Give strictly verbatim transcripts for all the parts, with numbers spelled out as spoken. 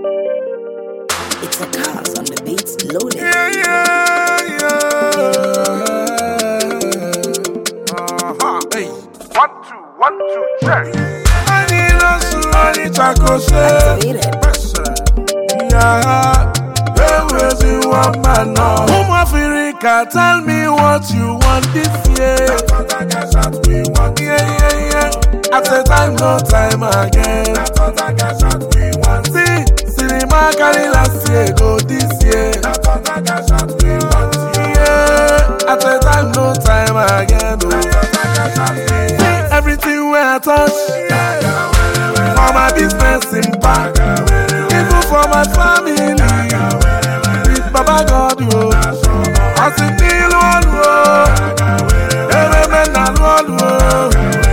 It's a cars on the beats loaded. Yeah, yeah, yeah. Uh-huh. Hey. One, two, one, two, check. I need a sunny taco shell. Yeah. Always in one man now. Home Africa, tell me what you want this year. That's what I guess that we want. Yeah, yeah, yeah. At the time, no time again. That's what I guess that we want. See, cinema carry last year, go this year. That's what I guess that we want. Yeah, at the time, no time again. Oh. That's what I guess that we want. See, everything where I touch. Yeah, for my business impact. Even for my family. Baba God, oh, I see the Lord, oh, every man and Lord, oh,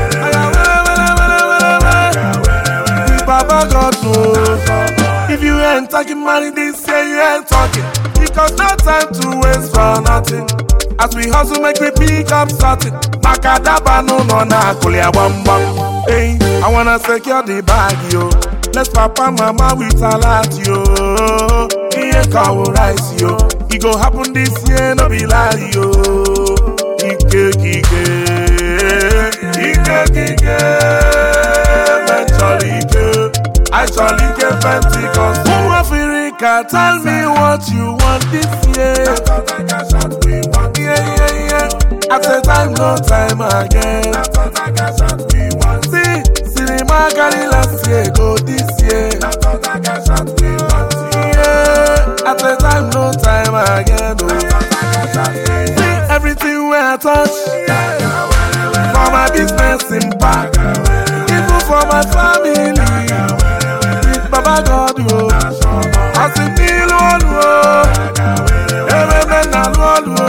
Baba God, oh. If you ain't talking money this year, you ain't talking, because no time to waste for nothing. As we hustle, make we pick up something. Makadaba no no na kulia bam bam. Hey, I wanna secure the bag, yo. Let's papa mama with a lot, yo. Yeah, cow rice, yo. It go happen this year, no be lie, yo. Ike, Ike, Ike, Ike, eventually, Ike. I shall Ike Pentecost. Home Africa, tell me what you want this year. That's what I guess that we want. Yeah, yeah, yeah. At the time, no time again. That's what I guess that we want. See, cinema carry last year, go this year. That's what I guess that we want. At the time, no time again. Oh. See everything where I touch. For my business impact. Even for my family. With Baba God, oh. I see the Lord, oh. Every man and Lord, oh.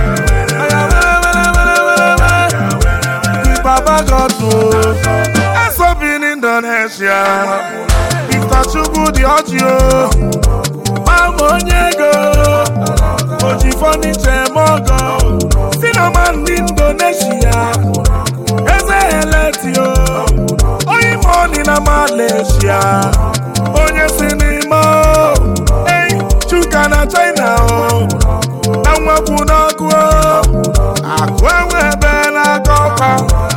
With Baba God, oh. I saw in Indonesia. If that's you good, the audio. Onyego, Oji furniture mogo, Sinoman Indonesia, Eze Eletio, Oyi money na Malaysia, Onye cinema, hey, Chuka na China, Namwa Punaku, Akwewe Bena Koka.